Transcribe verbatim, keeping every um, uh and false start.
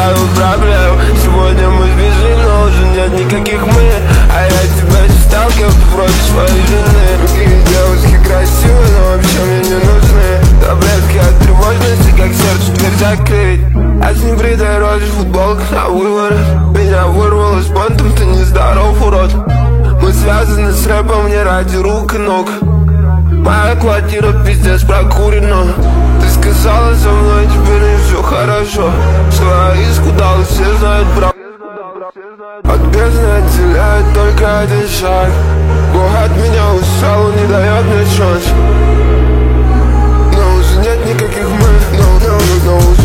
правил проблем. Сегодня мы сбежим, но уже нет никаких мы. А я тебя не стал кем-то вроде своей жены. Другие девушки красивые, но вообще мне не нужны. Таблетки от тревожности, как сердцу дверь закрыть. А с небритой рожей футболка на выворот. Меня вырвало с понтом, ты нездоров, урод. Мы связаны с рэпом не ради рук и ног. Моя квартира пиздец прокурена. Ты сказала со мной, теперь не все хорошо. Что я исхудал, все знают правду. От бездны отделяет только один шаг. Бог от меня устал, он не дает мне шанс. Но уже нет никаких мы, no, no, no, no.